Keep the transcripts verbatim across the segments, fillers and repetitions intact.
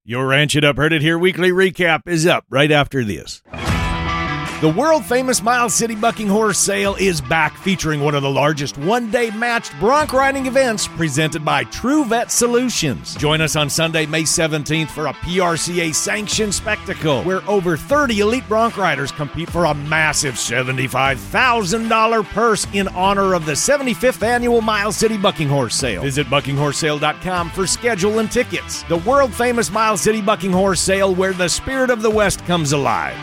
Your Ranch It Up, Heard It Here weekly recap is up right after this. The world-famous Miles City Bucking Horse Sale is back, featuring one of the largest one-day matched bronc riding events presented by True Vet Solutions. Join us on Sunday, May seventeenth for a P R C A-sanctioned spectacle where over thirty elite bronc riders compete for a massive seventy-five thousand dollars purse in honor of the seventy-fifth Annual Miles City Bucking Horse Sale. Visit bucking horse sale dot com for schedule and tickets. The world-famous Miles City Bucking Horse Sale, where the spirit of the West comes alive.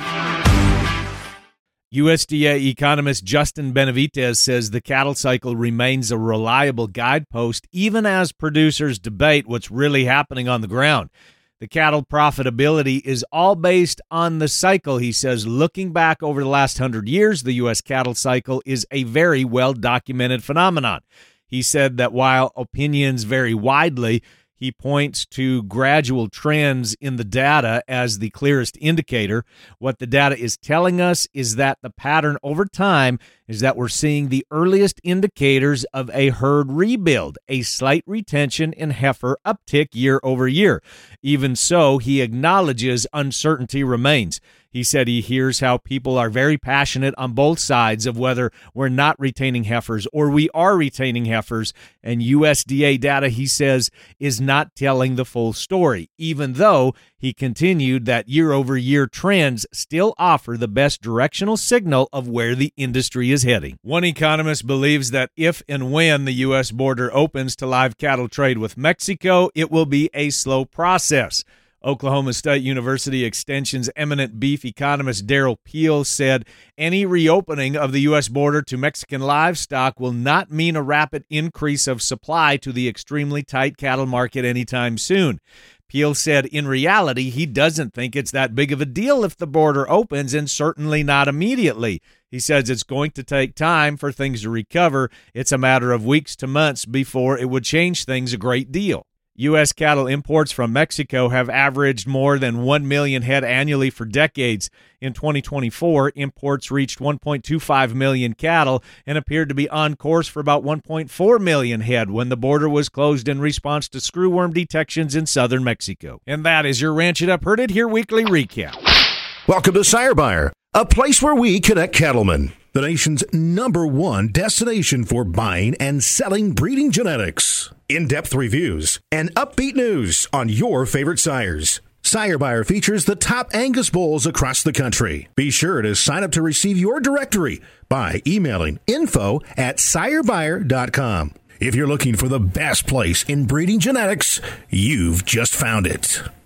U S D A economist Justin Benavides says the cattle cycle remains a reliable guidepost even as producers debate what's really happening on the ground. The cattle profitability is all based on the cycle, he says. Looking back over the last hundred years, the U S cattle cycle is a very well-documented phenomenon. He said that while opinions vary widely, he points to gradual trends in the data as the clearest indicator. What the data is telling us is that the pattern over time is that we're seeing the earliest indicators of a herd rebuild, a slight retention in heifer uptick year over year. Even so, he acknowledges uncertainty remains. He said he hears how people are very passionate on both sides of whether we're not retaining heifers or we are retaining heifers, and U S D A data, he says, is not telling the full story, even though he continued that year-over-year trends still offer the best directional signal of where the industry is heading. One economist believes that if and when the U S border opens to live cattle trade with Mexico, it will be a slow process. Oklahoma State University Extension's eminent beef economist Darrell Peel said any reopening of the U S border to Mexican livestock will not mean a rapid increase of supply to the extremely tight cattle market anytime soon. Peel said in reality he doesn't think it's that big of a deal if the border opens, and certainly not immediately. He says it's going to take time for things to recover. It's a matter of weeks to months before it would change things a great deal. U S cattle imports from Mexico have averaged more than one million head annually for decades. In twenty twenty-four, imports reached one point two five million cattle and appeared to be on course for about one point four million head when the border was closed in response to screwworm detections in southern Mexico. And that is your Ranch It Up, Heard It Here weekly recap. Welcome to Sire Buyer, a place where we connect cattlemen. The nation's number one destination for buying and selling breeding genetics. In-depth reviews and upbeat news on your favorite sires. Sire Buyer features the top Angus bulls across the country. Be sure to sign up to receive your directory by emailing info at sire buyer dot com. If you're looking for the best place in breeding genetics, you've just found it.